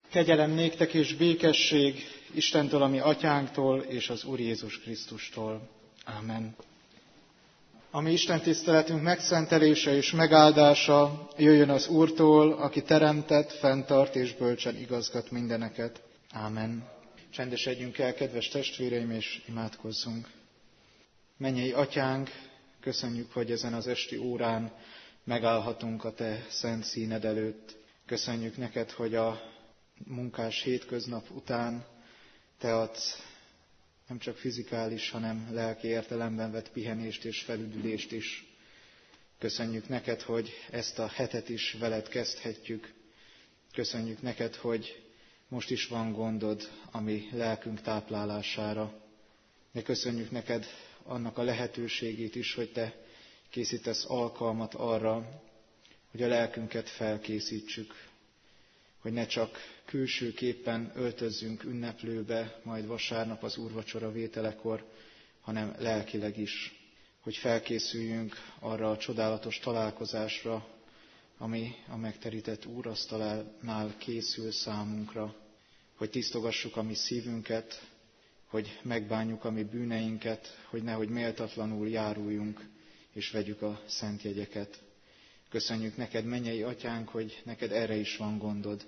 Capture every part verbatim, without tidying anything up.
Kegyelem néktek és békesség Istentől, ami atyánktól, és az Úr Jézus Krisztustól. Ámen. A mi Isten tiszteletünk megszentelése és megáldása jöjjön az Úrtól, aki teremtett, fenntart és bölcsen igazgat mindeneket. Ámen. Csendesedjünk el, kedves testvéreim, és imádkozzunk. Mennyei Atyánk, köszönjük, hogy ezen az esti órán megállhatunk a Te szent színed előtt. Köszönjük neked, hogy a munkás hétköznap után Te adsz nem csak fizikális, hanem lelki értelemben vett pihenést és felüdülést is. Köszönjük neked, hogy ezt a hetet is veled kezdhetjük. Köszönjük neked, hogy most is van gondod a mi lelkünk táplálására. De köszönjük neked annak a lehetőségét is, hogy Te készítesz alkalmat arra, hogy a lelkünket felkészítsük, hogy ne csak külsőképpen öltözzünk ünneplőbe, majd vasárnap az úrvacsora vételekor, hanem lelkileg is, hogy felkészüljünk arra a csodálatos találkozásra, ami a megterített úrasztalánál készül számunkra, hogy tisztogassuk a mi szívünket, hogy megbánjuk a mi bűneinket, hogy nehogy méltatlanul járuljunk, és vegyük a szent jegyeket. Köszönjük neked, mennyei Atyánk, hogy neked erre is van gondod.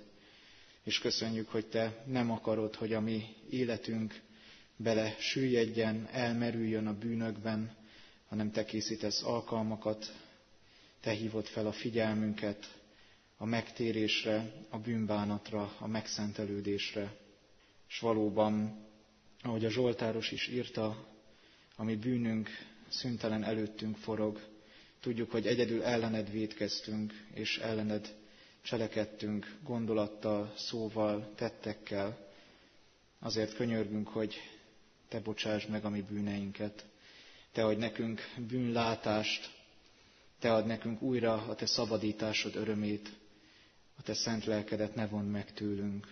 És köszönjük, hogy Te nem akarod, hogy a mi életünk bele süllyedjen, elmerüljön a bűnökben, hanem Te készítesz alkalmakat, Te hívod fel a figyelmünket a megtérésre, a bűnbánatra, a megszentelődésre. És valóban, ahogy a Zsoltáros is írta, a mi bűnünk szüntelen előttünk forog. Tudjuk, hogy egyedül ellened vétkeztünk, és ellened cselekedtünk gondolattal, szóval, tettekkel. Azért könyörgünk, hogy Te bocsásd meg a mi bűneinket. Te adj nekünk bűnlátást, Te adj nekünk újra a Te szabadításod örömét, a Te szent lelkedet ne vondd meg tőlünk.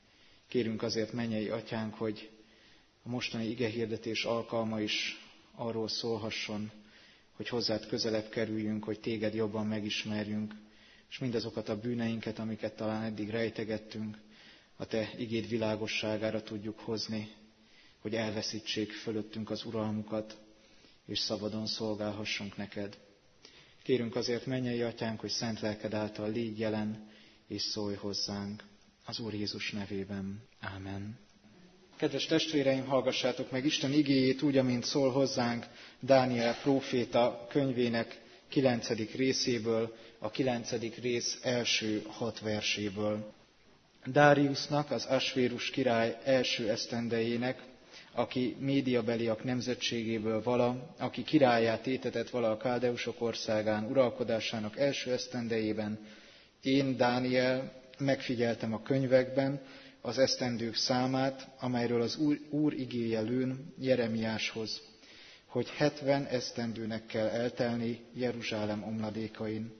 Kérünk azért, mennyei Atyánk, hogy a mostani igehirdetés alkalma is arról szólhasson, hogy hozzád közelebb kerüljünk, hogy Téged jobban megismerjünk, és mindazokat a bűneinket, amiket talán eddig rejtegettünk, a Te igéd világosságára tudjuk hozni, hogy elveszítsék fölöttünk az uralmukat, és szabadon szolgálhassunk neked. Kérünk azért, mennyei Atyánk, hogy szent lelked által légy jelen, és szólj hozzánk. Az Úr Jézus nevében. Ámen. Kedves testvéreim, hallgassátok meg Isten igéjét úgy, amint szól hozzánk Dániel próféta könyvének kilencedik részéből, a kilencedik rész első hat verséből. Dáriusnak, az Asvérus király első esztendejének, aki médiabeliak nemzetségéből vala, aki királlyá tétetett vala a káldeusok országán uralkodásának első esztendejében, én, Dániel, megfigyeltem a könyvekben az esztendők számát, amelyről az Úr, Úr igéje lőn Jeremiáshoz, hogy hetven esztendőnek kell eltelni Jeruzsálem omladékain.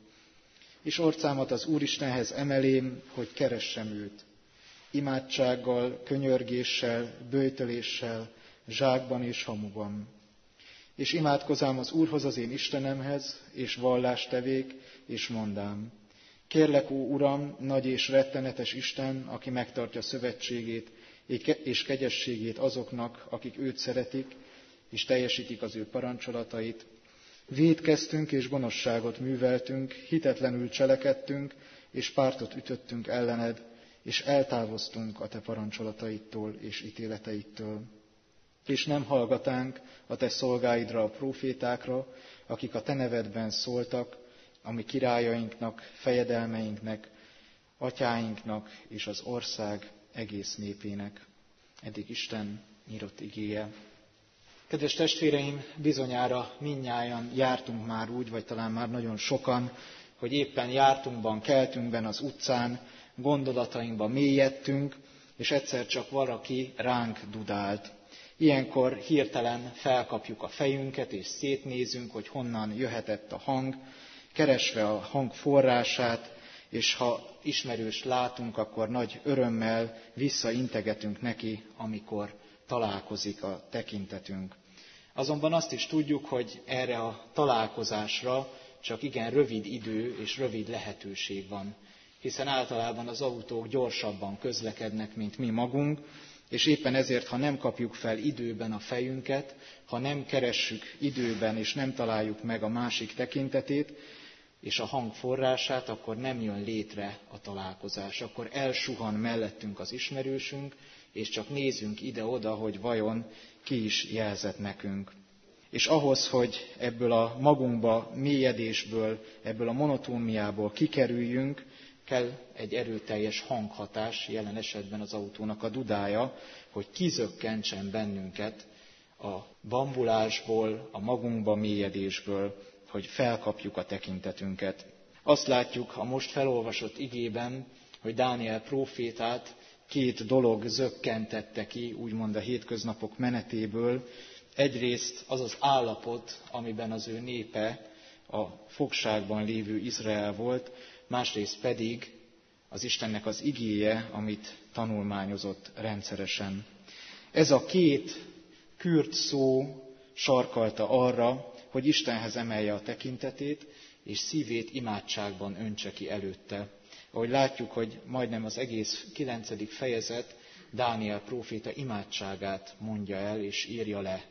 És orcámat az Úristenhez emelém, hogy keressem őt. Imádsággal, könyörgéssel, böjtöléssel, zsákban és hamuban. És imádkozám az Úrhoz, az én Istenemhez, és vallást tevék, és mondám. Kérlek, ó Uram, nagy és rettenetes Isten, aki megtartja szövetségét és kegyességét azoknak, akik őt szeretik, és teljesítik az ő parancsolatait. Vétkeztünk és gonoszságot műveltünk, hitetlenül cselekedtünk, és pártot ütöttünk ellened, és eltávoztunk a te parancsolataidtól és ítéleteidtől. És nem hallgatánk a te szolgáidra, a prófétákra, akik a te nevedben szóltak, a mi királyainknak, fejedelmeinknek, atyáinknak és az ország egész népének. Eddig Isten írott igéje. Kedves testvéreim, bizonyára mindnyájan jártunk már úgy, vagy talán már nagyon sokan, hogy éppen jártunkban, keltünkben az utcán, gondolatainkban mélyedtünk, és egyszer csak valaki ránk dudált. Ilyenkor hirtelen felkapjuk a fejünket, és szétnézünk, hogy honnan jöhetett a hang, keresve a hang forrását, és ha ismerőst látunk, akkor nagy örömmel visszaintegetünk neki, amikor találkozik a tekintetünk. Azonban azt is tudjuk, hogy erre a találkozásra csak igen rövid idő és rövid lehetőség van, hiszen általában az autók gyorsabban közlekednek, mint mi magunk, és éppen ezért, ha nem kapjuk fel időben a fejünket, ha nem keressük időben, és nem találjuk meg a másik tekintetét, és a hang forrását, akkor nem jön létre a találkozás. Akkor elsuhan mellettünk az ismerősünk, és csak nézünk ide-oda, hogy vajon ki is jelzett nekünk. És ahhoz, hogy ebből a magunkba mélyedésből, ebből a monotóniából kikerüljünk, kell egy erőteljes hanghatás, jelen esetben az autónak a dudája, hogy kizökkentsen bennünket a bambulásból, a magunkba mélyedésből, hogy felkapjuk a tekintetünket. Azt látjuk a most felolvasott igében, hogy Dániel prófétát két dolog zökkentette ki, úgymond a hétköznapok menetéből. Egyrészt az az állapot, amiben az ő népe, a fogságban lévő Izrael volt, másrészt pedig az Istennek az igéje, amit tanulmányozott rendszeresen. Ez a két kürt szó sarkalta arra, hogy Istenhez emelje a tekintetét, és szívét imádságban öntse ki előtte. Ahogy látjuk, hogy majdnem az egész kilencedik fejezet Dániel próféta imádságát mondja el és írja le.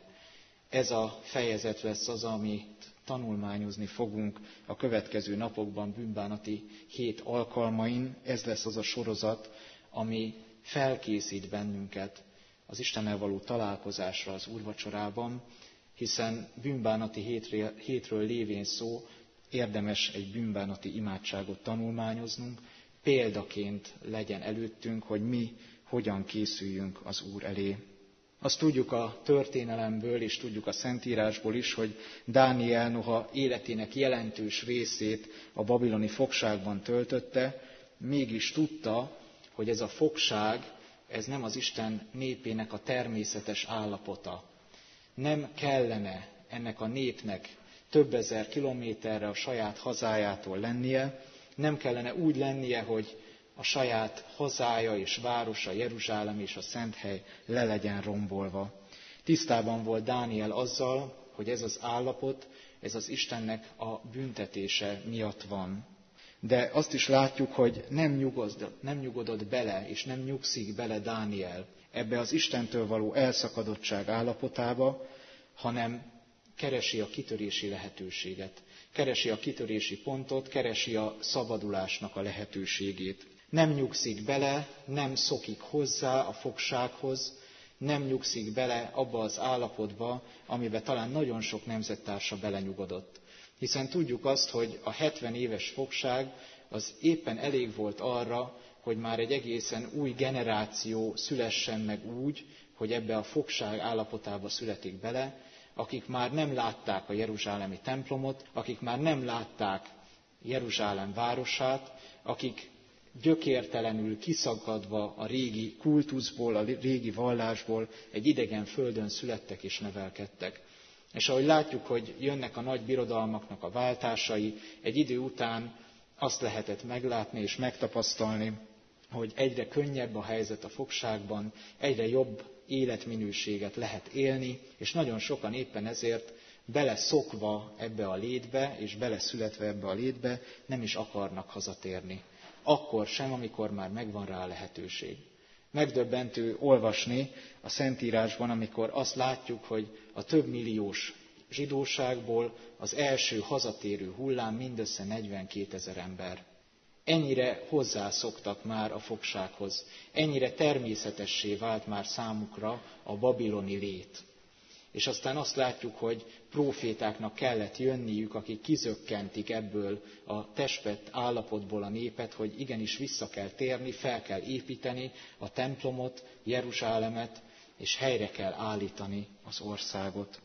Ez a fejezet lesz az, amit tanulmányozni fogunk a következő napokban, bűnbánati hét alkalmain. Ez lesz az a sorozat, ami felkészít bennünket az Istennel való találkozásra az úrvacsorában, hiszen bűnbánati hétről, hétről lévén szó, érdemes egy bűnbánati imádságot tanulmányoznunk, példaként legyen előttünk, hogy mi hogyan készüljünk az Úr elé. Azt tudjuk a történelemből, és tudjuk a Szentírásból is, hogy Dániel noha életének jelentős részét a babiloni fogságban töltötte, mégis tudta, hogy ez a fogság, ez nem az Isten népének a természetes állapota. Nem kellene ennek a népnek több ezer kilométerre a saját hazájától lennie, nem kellene úgy lennie, hogy a saját hazája és városa, Jeruzsálem és a Szenthely le legyen rombolva. Tisztában volt Dániel azzal, hogy ez az állapot, ez az Istennek a büntetése miatt van. De azt is látjuk, hogy nem nyugodott, nem nyugodott bele, és nem nyugszik bele Dániel ebbe az Istentől való elszakadottság állapotába, hanem keresi a kitörési lehetőséget. Keresi a kitörési pontot, keresi a szabadulásnak a lehetőségét. Nem nyugszik bele, nem szokik hozzá a fogsághoz, nem nyugszik bele abba az állapotba, amiben talán nagyon sok nemzettársa belenyugodott. Hiszen tudjuk azt, hogy a hetven éves fogság az éppen elég volt arra, hogy már egy egészen új generáció szülessen meg úgy, hogy ebbe a fogság állapotába születik bele, akik már nem látták a jeruzsálemi templomot, akik már nem látták Jeruzsálem városát, akik gyökértelenül kiszakadva a régi kultuszból, a régi vallásból egy idegen földön születtek és nevelkedtek. És ahogy látjuk, hogy jönnek a nagy birodalmaknak a váltásai, egy idő után azt lehetett meglátni és megtapasztalni, hogy egyre könnyebb a helyzet a fogságban, egyre jobb életminőséget lehet élni, és nagyon sokan éppen ezért beleszokva ebbe a létbe, és beleszületve ebbe a létbe nem is akarnak hazatérni. Akkor sem, amikor már megvan rá a lehetőség. Megdöbbentő olvasni a Szentírásban, amikor azt látjuk, hogy a több milliós zsidóságból az első hazatérő hullám mindössze negyvenkétezer ember. Ennyire hozzászoktak már a fogsághoz, ennyire természetessé vált már számukra a babiloni lét. És aztán azt látjuk, hogy prófétáknak kellett jönniük, akik kizökkentik ebből a testvet állapotból a népet, hogy igenis vissza kell térni, fel kell építeni a templomot, Jeruzsálemet, és helyre kell állítani az országot.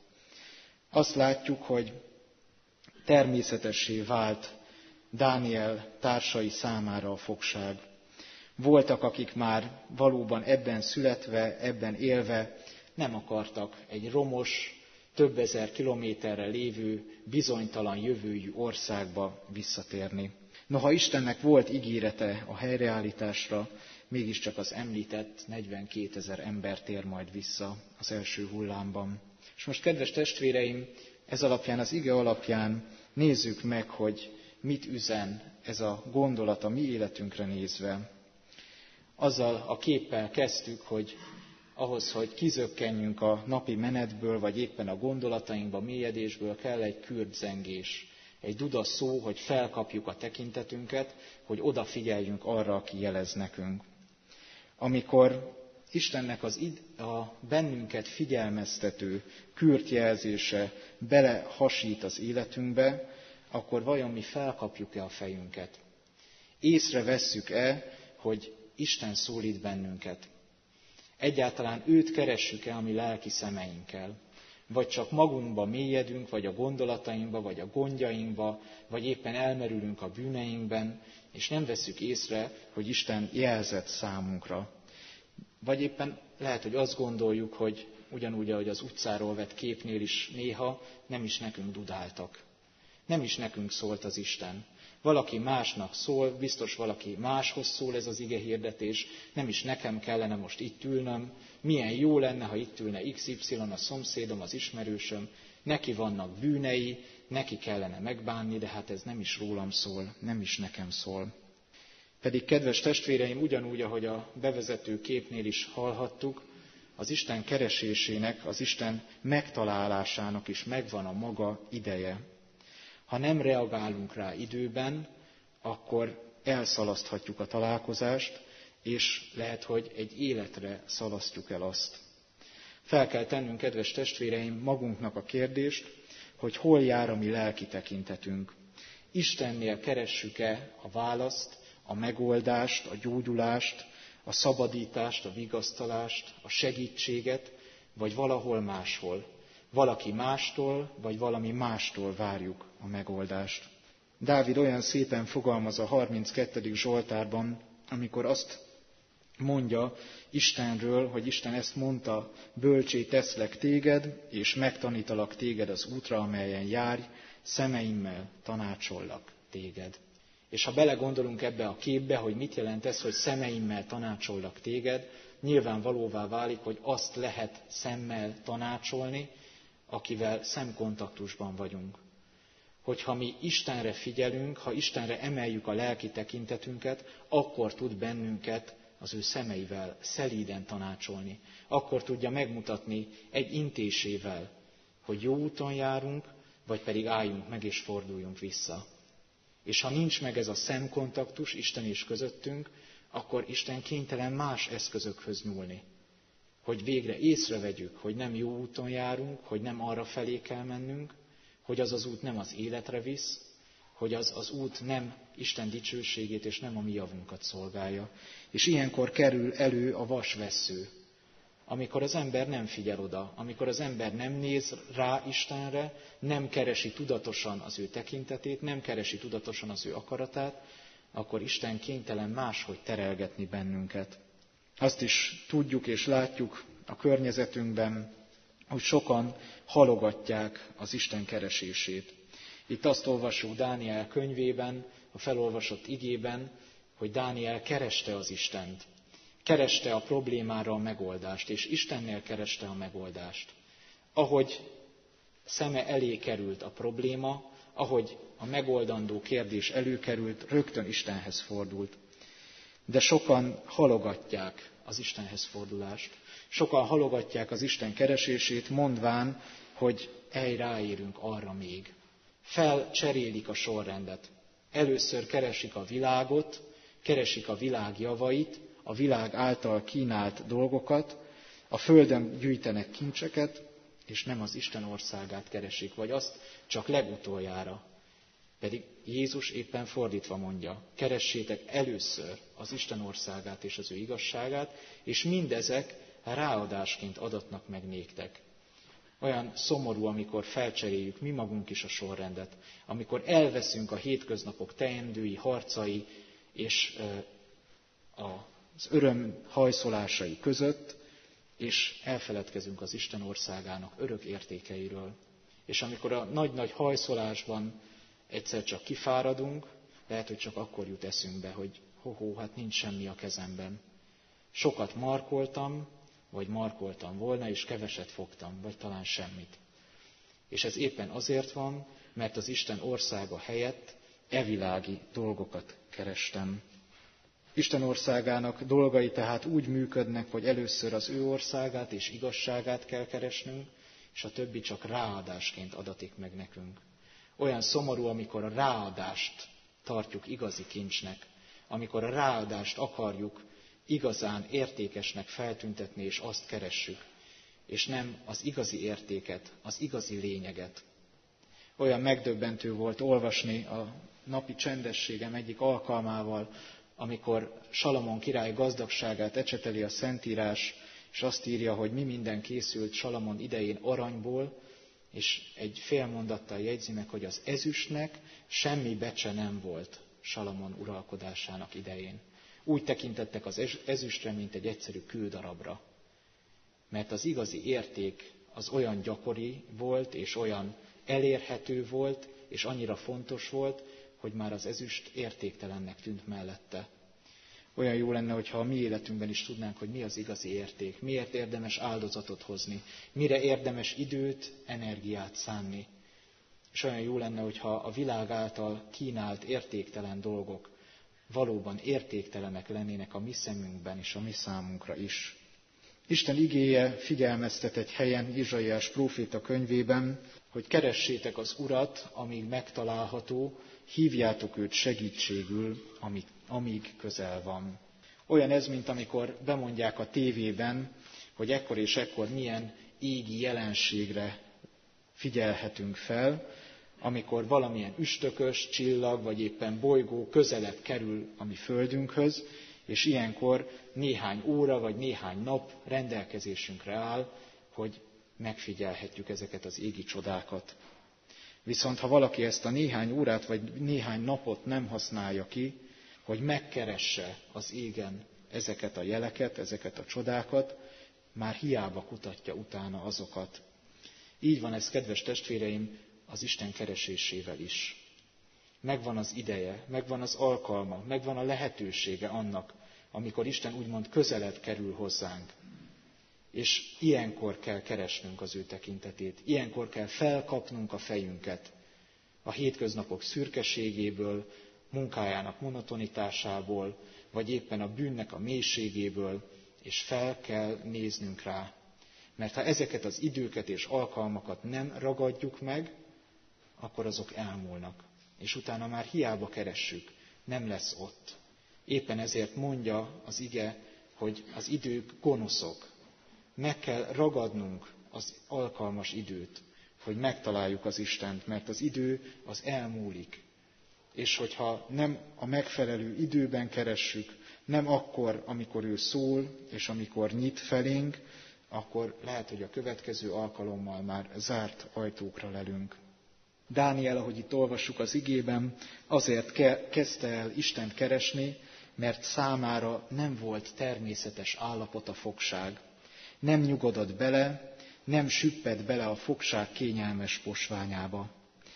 Azt látjuk, hogy természetessé vált Dániel társai számára a fogság. Voltak, akik már valóban ebben születve, ebben élve nem akartak egy romos, több ezer kilométerre lévő, bizonytalan jövőjű országba visszatérni. Noha Istennek volt ígérete a helyreállításra, mégiscsak az említett negyvenkétezer ember tér majd vissza az első hullámban. És most, kedves testvéreim, ez alapján, az ige alapján nézzük meg, hogy mit üzen ez a gondolat a mi életünkre nézve. Azzal a képpel kezdtük, hogy ahhoz, hogy kizökkenjünk a napi menetből, vagy éppen a gondolatainkba, mélyedésből kell egy kürdzengés, egy duda szó, hogy felkapjuk a tekintetünket, hogy odafigyeljünk arra, aki jelez nekünk. Amikor Istennek az id- a bennünket figyelmeztető kürtjelzése belehasít az életünkbe, akkor vajon mi felkapjuk-e a fejünket? Észrevesszük-e, hogy Isten szólít bennünket? Egyáltalán őt keressük-e a mi lelki szemeinkkel? Vagy csak magunkba mélyedünk, vagy a gondolatainkba, vagy a gondjainkba, vagy éppen elmerülünk a bűneinkben, és nem vesszük észre, hogy Isten jelzett számunkra. Vagy éppen lehet, hogy azt gondoljuk, hogy ugyanúgy, ahogy az utcáról vett képnél is néha, nem is nekünk dudáltak. Nem is nekünk szólt az Isten. Valaki másnak szól, biztos valaki máshoz szól ez az ige hirdetés, nem is nekem kellene most itt ülnöm, milyen jó lenne, ha itt ülne iksz ipszilon, a szomszédom, az ismerősöm, neki vannak bűnei, neki kellene megbánni, de hát ez nem is rólam szól, nem is nekem szól. Pedig, kedves testvéreim, ugyanúgy, ahogy a bevezető képnél is hallhattuk, az Isten keresésének, az Isten megtalálásának is megvan a maga ideje. Ha nem reagálunk rá időben, akkor elszalaszthatjuk a találkozást, és lehet, hogy egy életre szalasztjuk el azt. Fel kell tennünk, kedves testvéreim, magunknak a kérdést, hogy hol jár a mi lelki tekintetünk. Istennél keressük-e a választ, a megoldást, a gyógyulást, a szabadítást, a vigasztalást, a segítséget, vagy valahol máshol. Valaki mástól, vagy valami mástól várjuk a megoldást. Dávid olyan szépen fogalmaz a harminckettedik Zsoltárban, amikor azt mondja Istenről, hogy Isten ezt mondta, bölcsé teszlek téged, és megtanítalak téged az útra, amelyen járj, szemeimmel tanácsollak téged. És ha belegondolunk ebbe a képbe, hogy mit jelent ez, hogy szemeimmel tanácsollak téged, nyilvánvalóvá válik, hogy azt lehet szemmel tanácsolni, akivel szemkontaktusban vagyunk. Hogyha mi Istenre figyelünk, ha Istenre emeljük a lelki tekintetünket, akkor tud bennünket az ő szemeivel szelíden tanácsolni. Akkor tudja megmutatni egy intésével, hogy jó úton járunk, vagy pedig álljunk meg és forduljunk vissza. És ha nincs meg ez a szemkontaktus Isten és közöttünk, akkor Isten kénytelen más eszközökhöz nyúlni. Hogy végre észrevegyük, hogy nem jó úton járunk, hogy nem arra felé kell mennünk, hogy az az út nem az életre visz, hogy az az út nem Isten dicsőségét és nem a mi javunkat szolgálja. És ilyenkor kerül elő a vasvessző, amikor az ember nem figyel oda, amikor az ember nem néz rá Istenre, nem keresi tudatosan az ő tekintetét, nem keresi tudatosan az ő akaratát, akkor Isten kénytelen máshogy terelgetni bennünket. Azt is tudjuk és látjuk a környezetünkben, hogy sokan halogatják az Isten keresését. Itt azt olvassuk Dániel könyvében, a felolvasott igében, hogy Dániel kereste az Istent. Kereste a problémára a megoldást, és Istennél kereste a megoldást. Ahogy szeme elé került a probléma, ahogy a megoldandó kérdés előkerült, rögtön Istenhez fordult. De sokan halogatják az Istenhez fordulást. Sokan halogatják az Isten keresését, mondván, hogy ej, ráérünk arra még. Felcserélik a sorrendet. Először keresik a világot, keresik a világ javait, a világ által kínált dolgokat, a földön gyűjtenek kincseket, és nem az Isten országát keresik, vagy azt csak legutoljára. Pedig Jézus éppen fordítva mondja, keressétek először az Isten országát és az ő igazságát, és mindezek ráadásként adatnak meg néktek. Olyan szomorú, amikor felcseréljük mi magunk is a sorrendet, amikor elveszünk a hétköznapok teendői, harcai és az öröm hajszolásai között, és elfeledkezünk az Isten országának örök értékeiről. És amikor a nagy-nagy hajszolásban egyszer csak kifáradunk, lehet, hogy csak akkor jut eszünkbe, hogy ho-ho, hát nincs semmi a kezemben. Sokat markoltam, vagy markoltam volna, és keveset fogtam, vagy talán semmit. És ez éppen azért van, mert az Isten országa helyett evilági dolgokat kerestem. Isten országának dolgai tehát úgy működnek, hogy először az ő országát és igazságát kell keresnünk, és a többi csak ráadásként adatik meg nekünk. Olyan szomorú, amikor a ráadást tartjuk igazi kincsnek, amikor a ráadást akarjuk igazán értékesnek feltüntetni, és azt keressük, és nem az igazi értéket, az igazi lényeget. Olyan megdöbbentő volt olvasni a napi csendességem egyik alkalmával, amikor Salamon király gazdagságát ecseteli a Szentírás, és azt írja, hogy mi minden készült Salamon idején aranyból, és egy fél mondattal jegyzi meg, hogy az ezüstnek semmi becse nem volt Salamon uralkodásának idején. Úgy tekintettek az ezüstre, mint egy egyszerű kődarabra. Mert az igazi érték az olyan gyakori volt, és olyan elérhető volt, és annyira fontos volt, hogy már az ezüst értéktelennek tűnt mellette. Olyan jó lenne, hogyha a mi életünkben is tudnánk, hogy mi az igazi érték, miért érdemes áldozatot hozni, mire érdemes időt, energiát szánni. És olyan jó lenne, hogyha a világ által kínált értéktelen dolgok valóban értéktelenek lennének a mi szemünkben és a mi számunkra is. Isten igéje figyelmeztet egy helyen Izsaiás próféta könyvében, hogy keressétek az Urat, amíg megtalálható, hívjátok őt segítségül, amíg, amíg közel van. Olyan ez, mint amikor bemondják a tévében, hogy ekkor és ekkor milyen égi jelenségre figyelhetünk fel, amikor valamilyen üstökös, csillag, vagy éppen bolygó közelebb kerül a mi földünkhöz, és ilyenkor néhány óra, vagy néhány nap rendelkezésünkre áll, hogy megfigyelhetjük ezeket az égi csodákat. Viszont ha valaki ezt a néhány órát, vagy néhány napot nem használja ki, hogy megkeresse az égen ezeket a jeleket, ezeket a csodákat, már hiába kutatja utána azokat. Így van ez, kedves testvéreim, az Isten keresésével is. Megvan az ideje, megvan az alkalma, megvan a lehetősége annak, amikor Isten úgymond közelebb kerül hozzánk. És ilyenkor kell keresnünk az ő tekintetét, ilyenkor kell felkapnunk a fejünket a hétköznapok szürkeségéből, munkájának monotonitásából, vagy éppen a bűnnek a mélységéből, és fel kell néznünk rá. Mert ha ezeket az időket és alkalmakat nem ragadjuk meg, akkor azok elmúlnak. És utána már hiába keressük, nem lesz ott. Éppen ezért mondja az ige, hogy az idők gonoszok. Meg kell ragadnunk az alkalmas időt, hogy megtaláljuk az Istent, mert az idő az elmúlik. És hogyha nem a megfelelő időben keressük, nem akkor, amikor ő szól, és amikor nyit felénk, akkor lehet, hogy a következő alkalommal már zárt ajtókra lelünk. Dániel, ahogy itt olvassuk az igében, azért ke- kezdte el Istent keresni, mert számára nem volt természetes állapot a fogság. Nem nyugodott bele, nem süpped bele a fogság kényelmes posványába.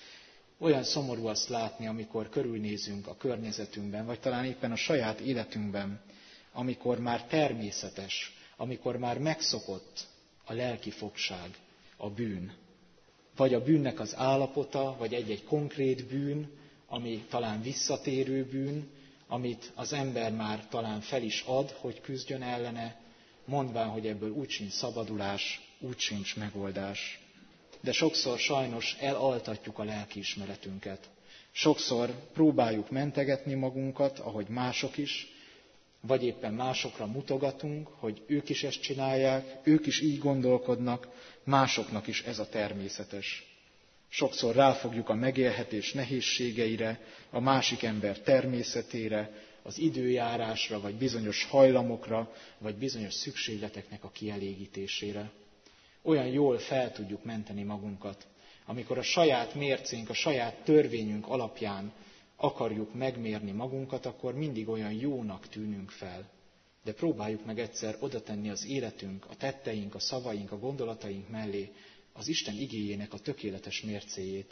Olyan szomorú azt látni, amikor körülnézünk a környezetünkben, vagy talán éppen a saját életünkben, amikor már természetes, amikor már megszokott a lelki fogság, a bűn. Vagy a bűnnek az állapota, vagy egy-egy konkrét bűn, ami talán visszatérő bűn, amit az ember már talán fel is ad, hogy küzdjön ellene, mondván, hogy ebből úgy sincs szabadulás, úgy sincs megoldás. De sokszor sajnos elaltatjuk a lelkiismeretünket. Sokszor próbáljuk mentegetni magunkat, ahogy mások is, vagy éppen másokra mutogatunk, hogy ők is ezt csinálják, ők is így gondolkodnak, másoknak is ez a természetes. Sokszor ráfogjuk a megélhetés nehézségeire, a másik ember természetére, az időjárásra, vagy bizonyos hajlamokra, vagy bizonyos szükségleteknek a kielégítésére. Olyan jól fel tudjuk menteni magunkat, amikor a saját mércénk, a saját törvényünk alapján akarjuk megmérni magunkat, akkor mindig olyan jónak tűnünk fel. De próbáljuk meg egyszer oda tenni az életünk, a tetteink, a szavaink, a gondolataink mellé az Isten igéjének a tökéletes mércéjét,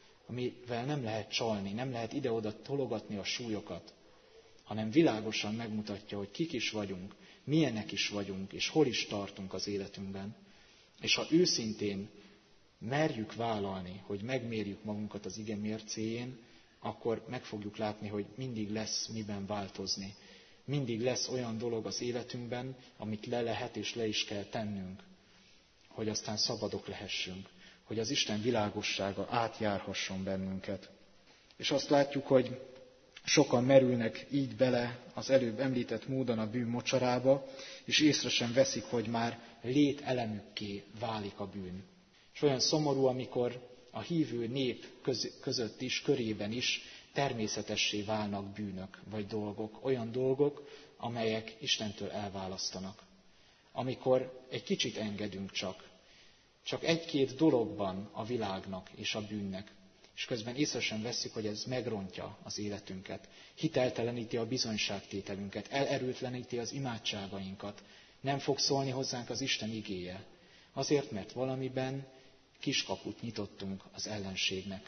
amivel nem lehet csalni, nem lehet ide-oda tologatni a súlyokat, hanem világosan megmutatja, hogy kik is vagyunk, milyenek is vagyunk, és hol is tartunk az életünkben. És ha őszintén merjük vállalni, hogy megmérjük magunkat az ige mércéjén, akkor meg fogjuk látni, hogy mindig lesz miben változni. Mindig lesz olyan dolog az életünkben, amit le lehet és le is kell tennünk, hogy aztán szabadok lehessünk, hogy az Isten világossága átjárhasson bennünket. És azt látjuk, hogy sokan merülnek így bele az előbb említett módon a bűn mocsarába, és észre sem veszik, hogy már lételemükké válik a bűn. És olyan szomorú, amikor a hívő nép között is, körében is természetessé válnak bűnök vagy dolgok, olyan dolgok, amelyek Istentől elválasztanak. Amikor egy kicsit engedünk csak, csak egy-két dologban a világnak és a bűnnek, és közben észre sem vesszük, hogy ez megrontja az életünket, hitelteleníti a bizonyságtételünket, elerőtleníti az imádságainkat, nem fog szólni hozzánk az Isten igéje, azért, mert valamiben kiskaput nyitottunk az ellenségnek.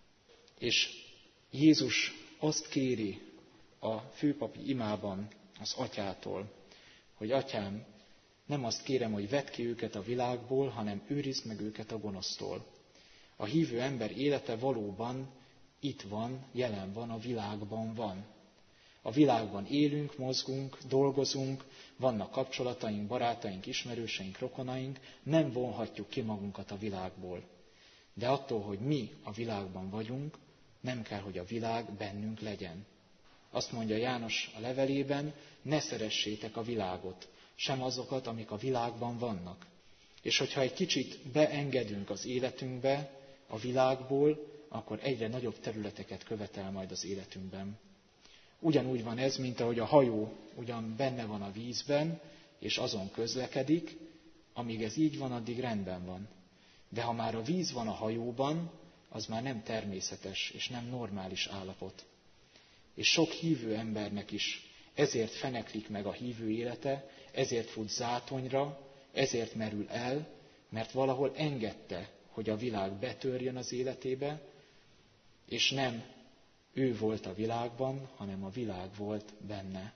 És Jézus azt kéri a főpapi imában az atyától, hogy atyám, nem azt kérem, hogy vedd ki őket a világból, hanem őrizd meg őket a gonosztól. A hívő ember élete valóban itt van, jelen van, a világban van. A világban élünk, mozgunk, dolgozunk, vannak kapcsolataink, barátaink, ismerőseink, rokonaink, nem vonhatjuk ki magunkat a világból. De attól, hogy mi a világban vagyunk, nem kell, hogy a világ bennünk legyen. Azt mondja János a levelében, ne szeressétek a világot, sem azokat, amik a világban vannak. És hogyha egy kicsit beengedünk az életünkbe, a világból, akkor egyre nagyobb területeket követel majd az életünkben. Ugyanúgy van ez, mint ahogy a hajó ugyan benne van a vízben, és azon közlekedik, amíg ez így van, addig rendben van. De ha már a víz van a hajóban, az már nem természetes és nem normális állapot. És sok hívő embernek is ezért feneklik meg a hívő élete, ezért fut zátonyra, ezért merül el, mert valahol engedte, hogy a világ betörjön az életébe, és nem ő volt a világban, hanem a világ volt benne.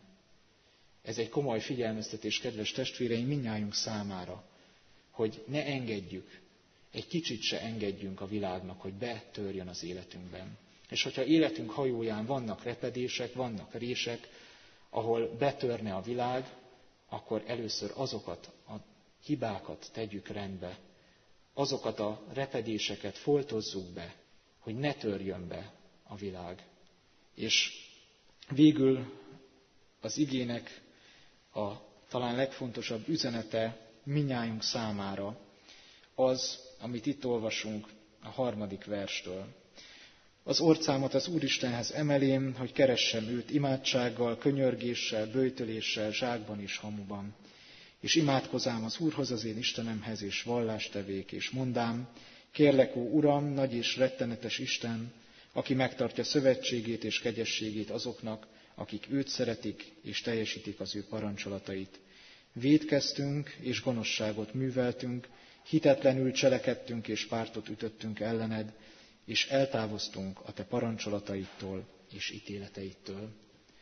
Ez egy komoly figyelmeztetés, kedves testvéreim, mindnyájunk számára, hogy ne engedjük, egy kicsit se engedjünk a világnak, hogy betörjön az életünkben. És hogyha életünk hajóján vannak repedések, vannak rések, ahol betörne a világ, akkor először azokat a hibákat tegyük rendbe, azokat a repedéseket foltozzuk be, hogy ne törjön be a világ. És végül az igének a talán legfontosabb üzenete mindnyájunk számára az, amit itt olvasunk a harmadik verstől. Az orcámat az Úristenhez emelém, hogy keressem őt imádsággal, könyörgéssel, böjtöléssel, zsákban és hamuban. És imádkozám az Úrhoz, az én Istenemhez, és vallástevék, és mondám, kérlek, ó Uram, nagy és rettenetes Isten, aki megtartja szövetségét és kegyességét azoknak, akik őt szeretik és teljesítik az ő parancsolatait. Vétkeztünk és gonoszságot műveltünk, hitetlenül cselekedtünk és pártot ütöttünk ellened, és eltávoztunk a te parancsolataidtól és ítéleteidtől.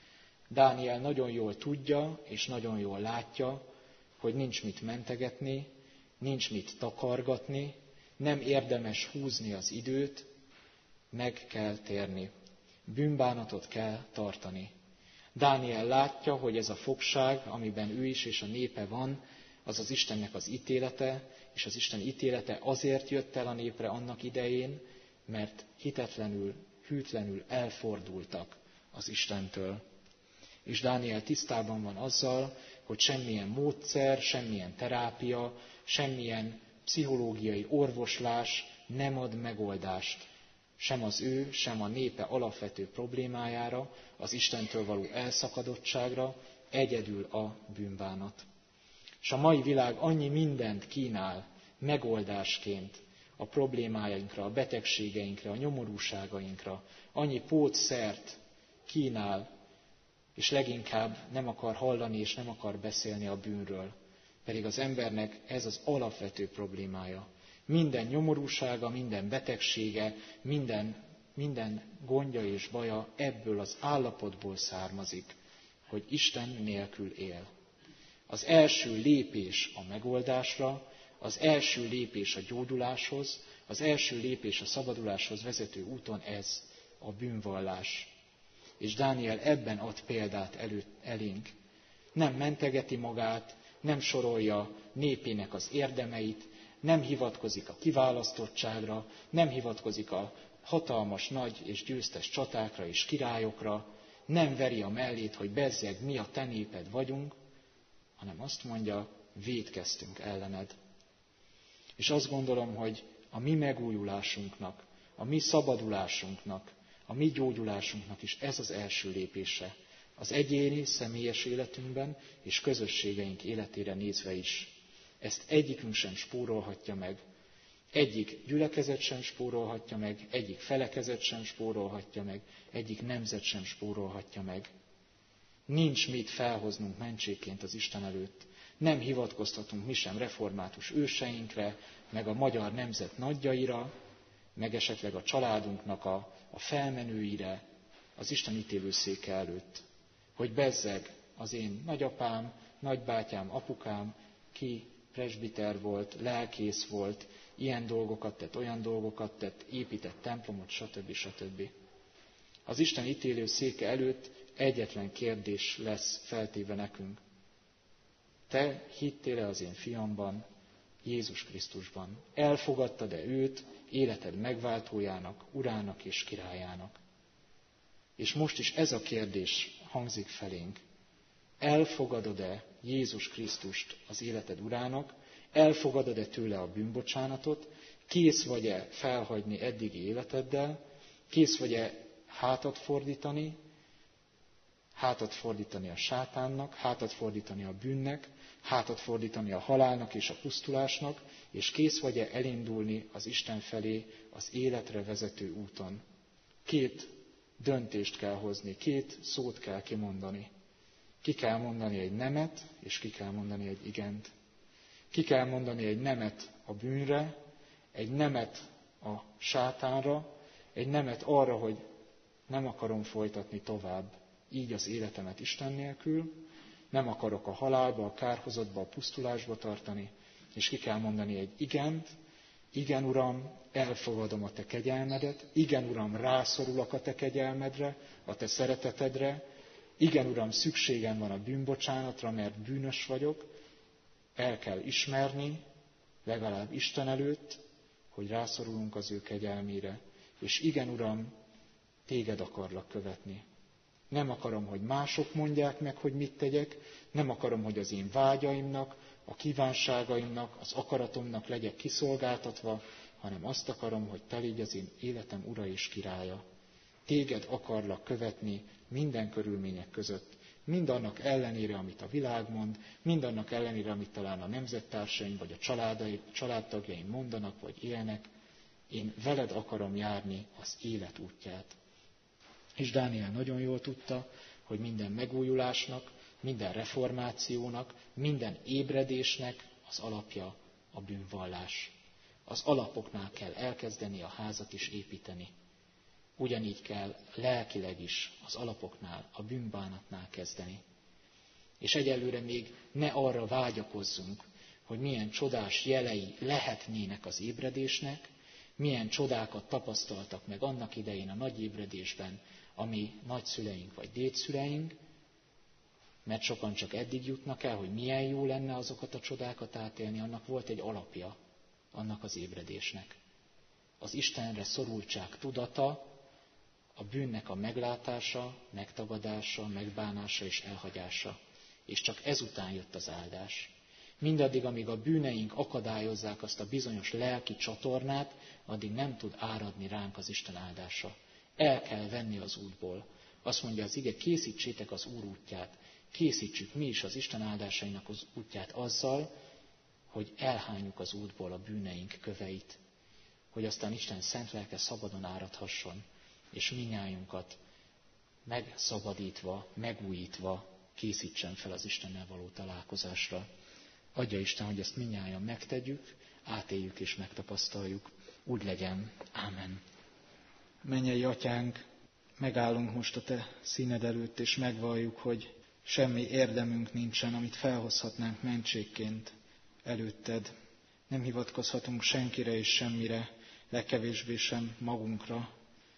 Dániel nagyon jól tudja és nagyon jól látja, hogy nincs mit mentegetni, nincs mit takargatni, nem érdemes húzni az időt, meg kell térni. Bűnbánatot kell tartani. Dániel látja, hogy ez a fogság, amiben ő is és a népe van, az az Istennek az ítélete, és az Isten ítélete azért jött el a népre annak idején, mert hitetlenül, hűtlenül elfordultak az Istentől. És Dániel tisztában van azzal, hogy semmilyen módszer, semmilyen terápia, semmilyen pszichológiai orvoslás nem ad megoldást sem az ő, sem a népe alapvető problémájára, az Istentől való elszakadottságra, egyedül a bűnbánat. És a mai világ annyi mindent kínál megoldásként a problémáinkra, a betegségeinkre, a nyomorúságainkra, annyi pótszert kínál, és leginkább nem akar hallani és nem akar beszélni a bűnről. Pedig az embernek ez az alapvető problémája. Minden nyomorúsága, minden betegsége, minden, minden gondja és baja ebből az állapotból származik, hogy Isten nélkül él. Az első lépés a megoldásra, az első lépés a gyógyuláshoz, az első lépés a szabaduláshoz vezető úton ez, a bűnvallás. És Dániel ebben ad példát elő, elénk. Nem mentegeti magát, nem sorolja népének az érdemeit, nem hivatkozik a kiválasztottságra, nem hivatkozik a hatalmas, nagy és győztes csatákra és királyokra, nem veri a mellét, hogy bezzeg, mi a te néped vagyunk, hanem azt mondja, vétkeztünk ellened. És azt gondolom, hogy a mi megújulásunknak, a mi szabadulásunknak, a mi gyógyulásunknak is ez az első lépése. Az egyéni, személyes életünkben és közösségeink életére nézve is. Ezt egyikünk sem spórolhatja meg. Egyik gyülekezet sem spórolhatja meg, egyik felekezet sem spórolhatja meg, egyik nemzet sem spórolhatja meg. Nincs mit felhoznunk mentségként az Isten előtt. Nem hivatkozhatunk mi sem református őseinkre, meg a magyar nemzet nagyjaira, meg esetleg a családunknak a, a felmenőire az Isten ítélőszéke előtt. Hogy bezzeg az én nagyapám, nagybátyám, apukám, ki presbiter volt, lelkész volt, ilyen dolgokat tett, olyan dolgokat tett, épített templomot, stb. stb. Az Isten ítélő széke előtt egyetlen kérdés lesz feltéve nekünk. Te hittél-e az én fiamban, Jézus Krisztusban? Elfogadtad-e őt életed megváltójának, urának és királyának? És most is ez a kérdés hangzik felénk. Elfogadod-e Jézus Krisztust az életed urának? Elfogadod-e tőle a bűnbocsánatot? Kész vagy-e felhagyni eddigi életeddel? Kész vagy-e hátat fordítani? Hátat fordítani a sátánnak, hátat fordítani a bűnnek, hátat fordítani a halálnak és a pusztulásnak, és kész vagy-e elindulni az Isten felé az életre vezető úton? Két döntést kell hozni, két szót kell kimondani. Ki kell mondani egy nemet, és ki kell mondani egy igent. Ki kell mondani egy nemet a bűnre, egy nemet a sátánra, egy nemet arra, hogy nem akarom folytatni tovább így az életemet Isten nélkül, nem akarok a halálba, a kárhozatba, a pusztulásba tartani, és ki kell mondani egy igent. Igen, Uram, elfogadom a te kegyelmedet, igen, Uram, rászorulok a te kegyelmedre, a te szeretetedre, igen, Uram, szükségem van a bűnbocsánatra, mert bűnös vagyok, el kell ismerni, legalább Isten előtt, hogy rászorulunk az ő kegyelmére. És igen, Uram, téged akarlak követni. Nem akarom, hogy mások mondják meg, hogy mit tegyek, nem akarom, hogy az én vágyaimnak, a kívánságaimnak, az akaratomnak legyek kiszolgáltatva, hanem azt akarom, hogy te légy az én életem ura és királya. Téged akarlak követni minden körülmények között, mind annak ellenére, amit a világ mond, mind annak ellenére, amit talán a nemzettársaim vagy a családtagjaim mondanak vagy élnek. Én veled akarom járni az élet útját. És Dániel nagyon jól tudta, hogy minden megújulásnak, minden reformációnak, minden ébredésnek az alapja a bűnvallás. Az alapoknál kell elkezdeni a házat is építeni. Ugyanígy kell lelkileg is az alapoknál, a bűnbánatnál kezdeni. És egyelőre még ne arra vágyakozzunk, hogy milyen csodás jelei lehetnének az ébredésnek, milyen csodákat tapasztaltak meg annak idején a nagy ébredésben a mi nagyszüleink vagy dédszüleink, mert sokan csak eddig jutnak el, hogy milyen jó lenne azokat a csodákat átélni, annak volt egy alapja, annak az ébredésnek. Az Istenre szorultság tudata, a bűnnek a meglátása, megtagadása, megbánása és elhagyása. És csak ezután jött az áldás. Mindaddig, amíg a bűneink akadályozzák azt a bizonyos lelki csatornát, addig nem tud áradni ránk az Isten áldása. El kell venni az útból. Azt mondja az ige, készítsétek az Úr útját. Készítsük mi is az Isten áldásainak az útját azzal, hogy elhányjuk az útból a bűneink köveit. Hogy aztán Isten szent lelke szabadon áradhasson, és minnyájunkat megszabadítva, megújítva készítsen fel az Istennel való találkozásra. Adja Isten, hogy ezt minnyájan megtegyük, átéljük és megtapasztaljuk. Úgy legyen. Ámen. Mennyei Atyánk, megállunk most a Te színed előtt, és megvalljuk, hogy semmi érdemünk nincsen, amit felhozhatnánk mentségként előtted. Nem hivatkozhatunk senkire és semmire, legkevésbé sem magunkra.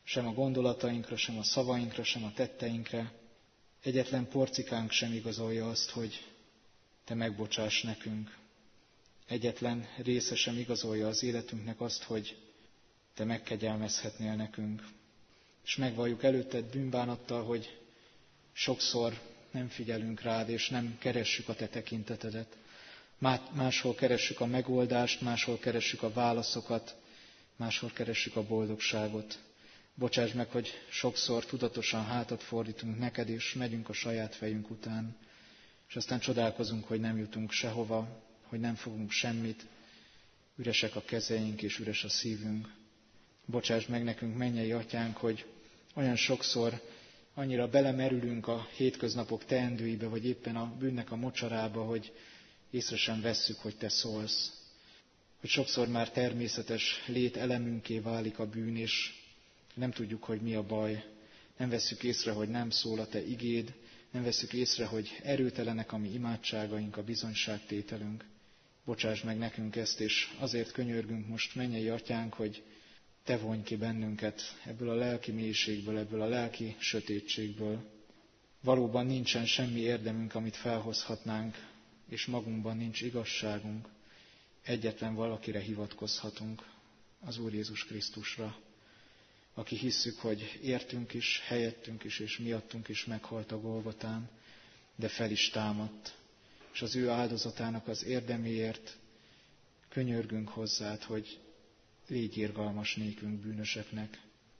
sem a gondolatainkra, sem a szavainkra, sem a tetteinkre. Egyetlen porcikánk sem igazolja azt, hogy Te megbocsáss nekünk. Egyetlen része sem igazolja az életünknek azt, hogy Te megkegyelmezhetnél nekünk. És megvalljuk előtted bűnbánattal, hogy sokszor nem figyelünk rád, és nem keressük a Te tekintetedet. Máshol keressük a megoldást, máshol keressük a válaszokat, máshol keressük a boldogságot. Bocsáss meg, hogy sokszor tudatosan hátat fordítunk neked, és megyünk a saját fejünk után, és aztán csodálkozunk, hogy nem jutunk sehova, hogy nem fogunk semmit, üresek a kezeink és üres a szívünk. Bocsáss meg nekünk, mennyei Atyánk, hogy olyan sokszor annyira belemerülünk a hétköznapok teendőibe, vagy éppen a bűnnek a mocsarába, hogy észre sem vesszük, hogy Te szólsz. Hogy sokszor már természetes lételemünké válik a bűn, és nem tudjuk, hogy mi a baj. Nem vesszük észre, hogy nem szól a Te igéd, nem vesszük észre, hogy erőtelenek a mi imádságaink, a bizonyságtételünk. Bocsáss meg nekünk ezt, és azért könyörgünk most, mennyei Atyánk, hogy Te vonj ki bennünket ebből a lelki mélységből, ebből a lelki sötétségből. Valóban nincsen semmi érdemünk, amit felhozhatnánk, és magunkban nincs igazságunk. Egyetlen valakire hivatkozhatunk, az Úr Jézus Krisztusra, aki hisszük, hogy értünk is, helyettünk is, és miattunk is meghalt a Golgotán, de fel is támadt. És az ő áldozatának az érdeméért könyörgünk hozzád, hogy légy irgalmas nékünk bűnöseknek.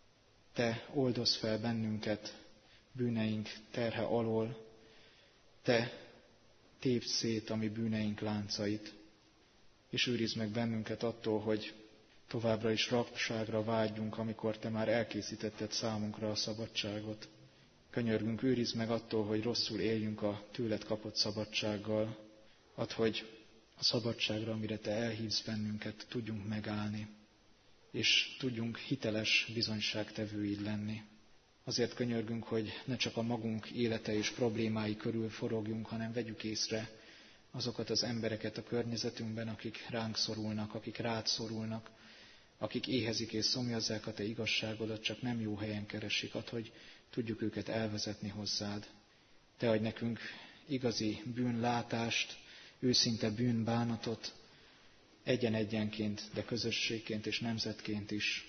Te oldozz fel bennünket bűneink terhe alól, Te tépd szét a mi bűneink láncait, és őrizd meg bennünket attól, hogy továbbra is rabságra vágyjunk, amikor Te már elkészítetted számunkra a szabadságot. Könyörgünk, őrizd meg attól, hogy rosszul éljünk a tőled kapott szabadsággal. Add, hogy a szabadságra, amire Te elhívsz bennünket, tudjunk megállni, és tudjunk hiteles bizonyságtevőid lenni. Azért könyörgünk, hogy ne csak a magunk élete és problémái körül forogjunk, hanem vegyük észre azokat az embereket a környezetünkben, akik ránk szorulnak, akik rád szorulnak, akik éhezik és szomjazzák a Te igazságodat, csak nem jó helyen keresik, add, hogy tudjuk őket elvezetni hozzád. Te adj nekünk igazi bűnlátást, őszinte bűnbánatot, egyen-egyenként, de közösségként és nemzetként is.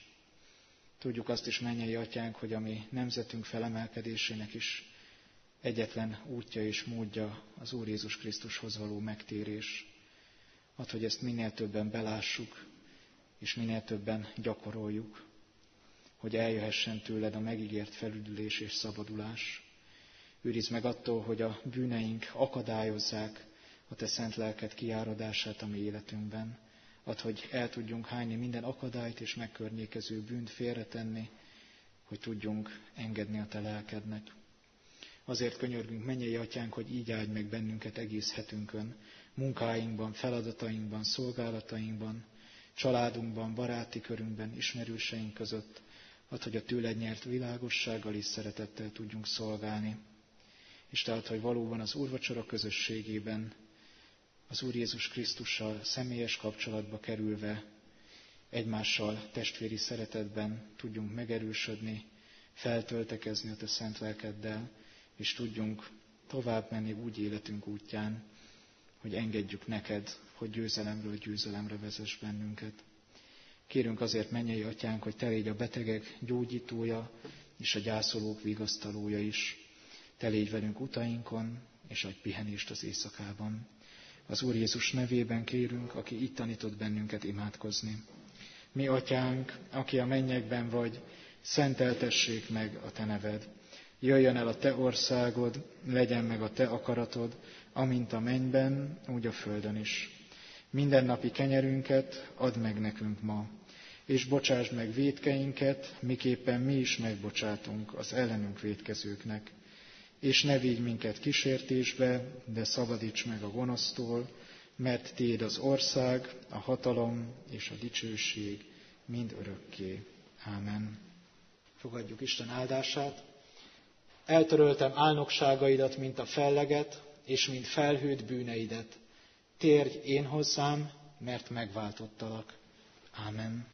Tudjuk azt is, mennyei Atyánk, hogy a mi nemzetünk felemelkedésének is egyetlen útja és módja az Úr Jézus Krisztushoz való megtérés. Add, hogy ezt minél többen belássuk, és minél többen gyakoroljuk, hogy eljöhessen tőled a megígért felüdülés és szabadulás. Őrizd meg attól, hogy a bűneink akadályozzák a Te szent lelked kiáradását a mi életünkben. Add, hogy el tudjunk hányni minden akadályt és megkörnyékező bűnt félretenni, hogy tudjunk engedni a Te lelkednek. Azért könyörgünk, mennyei Atyánk, hogy így áldj meg bennünket egész hetünkön, munkáinkban, feladatainkban, szolgálatainkban, családunkban, baráti körünkben, ismerőseink között. Add, hogy a tőled nyert világossággal és szeretettel tudjunk szolgálni. És Te add, hogy valóban az úrvacsora közösségében, az Úr Jézus Krisztussal személyes kapcsolatba kerülve, egymással testvéri szeretetben tudjunk megerősödni, feltöltekezni a Te szent lelkeddel, és tudjunk tovább menni úgy életünk útján, hogy engedjük neked, hogy győzelemről győzelemre vezess bennünket. Kérünk azért, mennyei Atyánk, hogy Te légy a betegek gyógyítója, és a gyászolók vigasztalója is. Te légy velünk utainkon, és adj pihenést az éjszakában. Az Úr Jézus nevében kérünk, aki itt tanított bennünket imádkozni. Mi, Atyánk, aki a mennyekben vagy, szenteltessék meg a Te neved. Jöjjön el a Te országod, legyen meg a Te akaratod, amint a mennyben, úgy a földön is. Mindennapi kenyerünket add meg nekünk ma, és bocsásd meg vétkeinket, miképpen mi is megbocsátunk az ellenünk vétkezőknek. És ne vigy minket kísértésbe, de szabadíts meg a gonosztól, mert Tiéd az ország, a hatalom és a dicsőség mind örökké. Ámen. Fogadjuk Isten áldását. Eltöröltem álnokságaidat, mint a felleget, és mint felhőt bűneidet. Térj én hozzám, mert megváltottalak. Ámen.